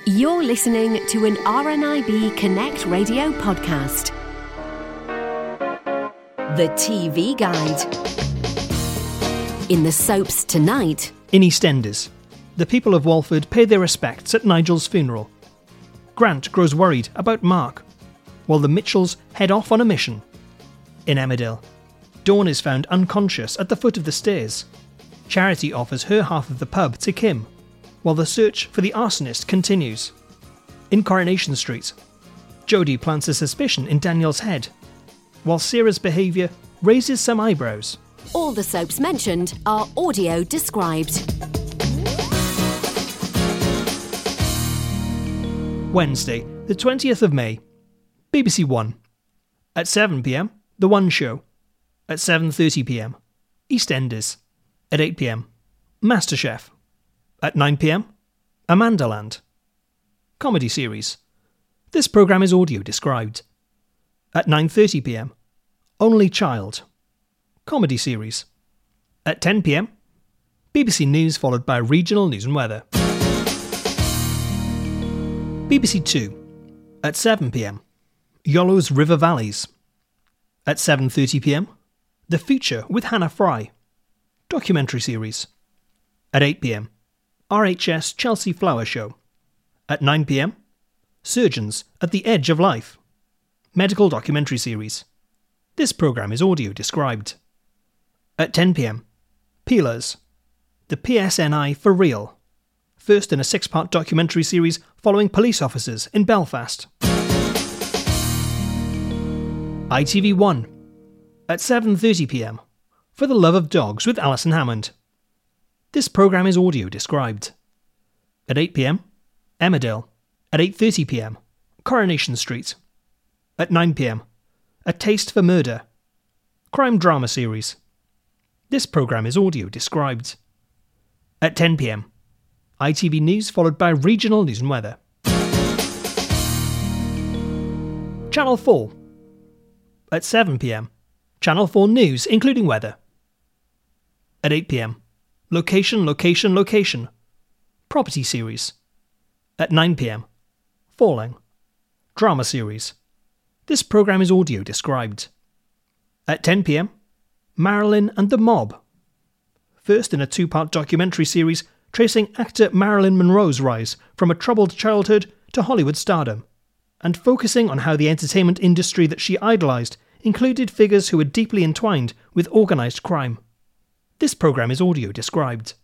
You're listening to an RNIB Connect radio podcast. The TV Guide. In the soaps tonight. In EastEnders, the people of Walford pay their respects at Nigel's funeral. Grant grows worried about Mark, while the Mitchells head off on a mission. In Emmerdale, Dawn is found unconscious at the foot of the stairs. Charity offers her half of the pub to Kim, while the search for the arsonist continues. In Coronation Street, Jodie plants a suspicion in Daniel's head, while Sarah's behaviour raises some eyebrows. All the soaps mentioned are audio described. Wednesday, the 20th of May, BBC One. At 7pm, The One Show. At 7:30pm, EastEnders. At 8pm, MasterChef. At 9pm, Amandaland. Comedy series. This programme is audio described. At 9:30pm, Only Child. Comedy series. At 10pm, BBC News followed by regional news and weather. BBC Two. At 7pm, Yolo's River Valleys. At 7:30pm, The Future with Hannah Fry. Documentary series. At 8pm, RHS Chelsea Flower Show. At 9pm, Surgeons at the Edge of Life. Medical documentary series. This programme is audio described. At 10pm, Peelers. The PSNI for Real. First in a 6-part documentary series following police officers in Belfast. ITV1. At 7:30pm, For the Love of Dogs with Alison Hammond. This programme is audio described. At 8pm, Emmerdale. At 8:30pm, Coronation Street. At 9pm, A Taste for Murder. Crime drama series. This programme is audio described. At 10pm, ITV News followed by regional news and weather. Channel 4. At 7pm, Channel 4 News including weather. At 8pm, Location, Location, Location. Property series. At 9pm, Falling. Drama series. This programme is audio described. At 10pm, Marilyn and the Mob. First in a 2-part documentary series tracing actor Marilyn Monroe's rise from a troubled childhood to Hollywood stardom, and focusing on how the entertainment industry that she idolised included figures who were deeply entwined with organised crime. This programme is audio described.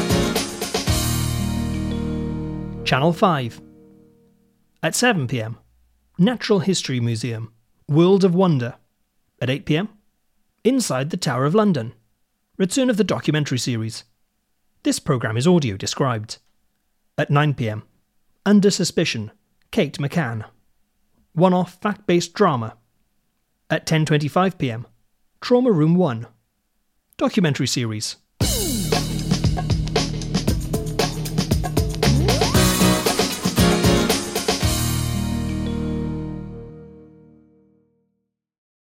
Channel 5. At 7pm, Natural History Museum, World of Wonder. At 8pm, Inside the Tower of London, return of the documentary series. This programme is audio described. At 9pm, Under Suspicion, Kate McCann. One-off fact-based drama. At 10:25pm, Trauma Room 1. Documentary series.